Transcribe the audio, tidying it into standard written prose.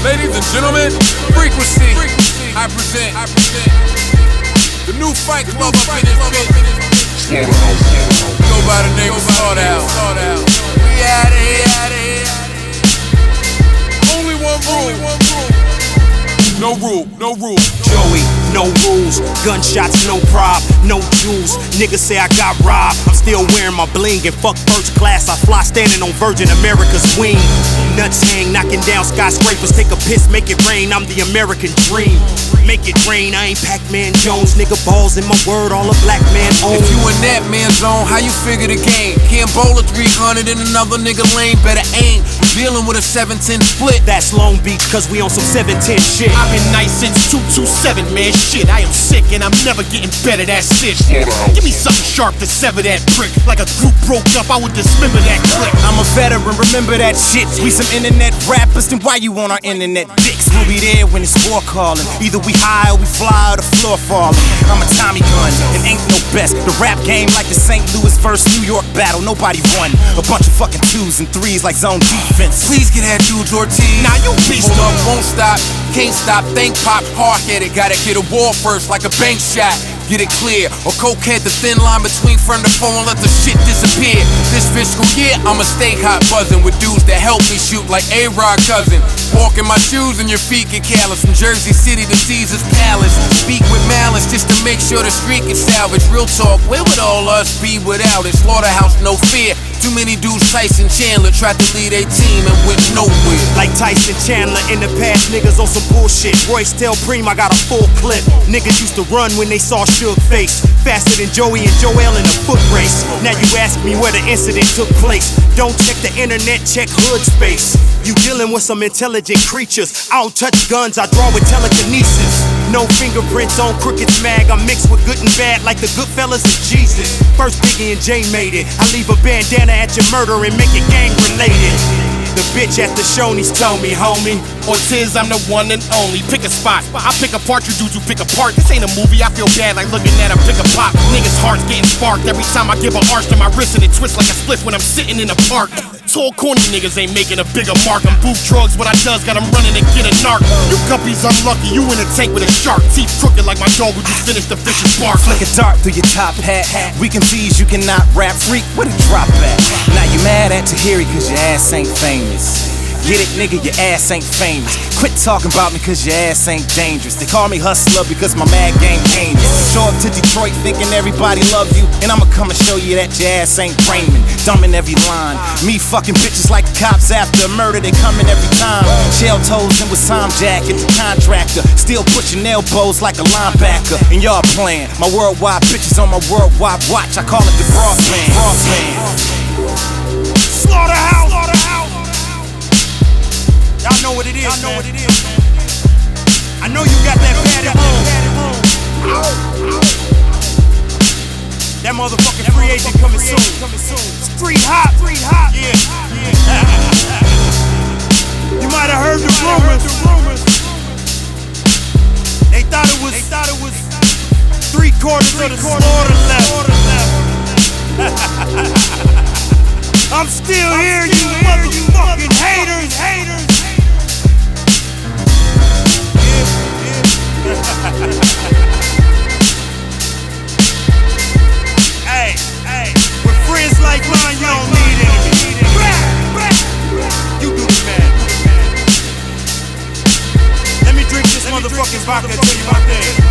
Ladies and gentlemen, Frequency. I present the new Fight Club up in this bitch. Go by the name of Slaughterhouse. We outta here. Only one rule. No rule. Joey, no rules, gunshots, no prob, no jewels. Niggas say I got robbed, I'm still wearing my bling. And fuck first class, I fly standing on Virgin America's wing. Nuts hang, knocking down skyscrapers. Take a piss, make it rain, I'm the American dream. Make it rain, I ain't Pac-Man Jones. Nigga balls in my word, all a black man owns. If you in that man's zone, how you figure the game? Can't bowl a 300 in another nigga lane, better aim. Dealing with a 7-10 split. That's Long Beach, cause we on some 710 shit. I've been nice since 227, man. Shit, I am sick and I'm never getting better. That's it. Give me something sharp to sever that prick. Like a group broke up, I would dismember that click. I'm a veteran, remember that shit. We some internet rappers, then why you on our internet dicks? We'll be there when it's war calling. Either we high or we fly or the floor falling. I'm a Tommy gun, and ain't no best. The rap game like the St. Louis vs. New York battle. Nobody won. A bunch of fucking 2s and 3s like zone defense. Please get that dude Ortiz. Nah, you beast Hold up. up, won't stop, can't stop. Think pop, hard-headed. Gotta hit a wall first like a bank shot. Get it clear, or cokehead the thin line between front and phone, let the shit disappear. This fiscal year, I'ma stay hot buzzing with dudes that help me shoot like A-Rod cousin. Walk in my shoes and your feet get callous. From Jersey City to Caesar's Palace. Speak with malice just to make sure the street gets salvaged. Real talk, where would all us be without it? Slaughterhouse, no fear. Too many dudes, Tyson Chandler tried to lead a team and went nowhere. Like Tyson Chandler in the past, niggas on some bullshit. Royce tell Preem I got a full clip. Niggas used to run when they saw Suge face. Faster than Joey and Joel in a foot race. Now you ask me where the incident took place. Don't check the internet, check hood space. You dealing with some intelligent creatures. I don't touch guns, I draw with telekinesis. No fingerprints on Crooked's mag. I'm mixed with good and bad like the Goodfellas and Jesus. First Biggie and Jay made it. I leave a bandana at your murder and make it gang related. The bitch at the Shoney's told me, homie. Ortiz, I'm the one and only. Pick a spot. I pick apart you dudes who pick apart. This ain't a movie, I feel bad like looking at a pick a pop. Niggas' hearts getting sparked every time I give an arch to my wrist and it twists like a split when I'm sitting in the park. Tall, corny niggas ain't making a bigger mark. I'm booth drugs, what I does got 'em running and get a narc. You guppies unlucky, you in a tank with a shark. Teeth crooked like my dog who just finished the fish's bark. Flick a dart through your top hat. We confused, you cannot rap. Freak, where the drop at? Now you mad at Tahiri cause your ass ain't famous. Get it, nigga, your ass ain't famous. Quit talking about me cause your ass ain't dangerous. They call me hustler because my mad game dangerous. Show up to Detroit thinking everybody love you, and I'ma come and show you that your ass ain't Raymond. Dumb in every line. Me fucking bitches like the cops after a murder, they coming every time. Shell toes and with Tom Jacket, the contractor. Still pushing elbows like a linebacker. And y'all playing my worldwide bitches on my worldwide watch. I call it the broadband. Slaughterhouse. Y'all know what it is, man. I know you got that padded room. That motherfucking free agent coming soon. Street hot. Yeah. You might have heard the rumors. They thought it was 3/4 of the slaughter left. I'm still here, you motherfucking haters. Hey, with friends like mine, you don't need enemies. You do the math. Let me drink this motherfucking vodka and tell you my thing.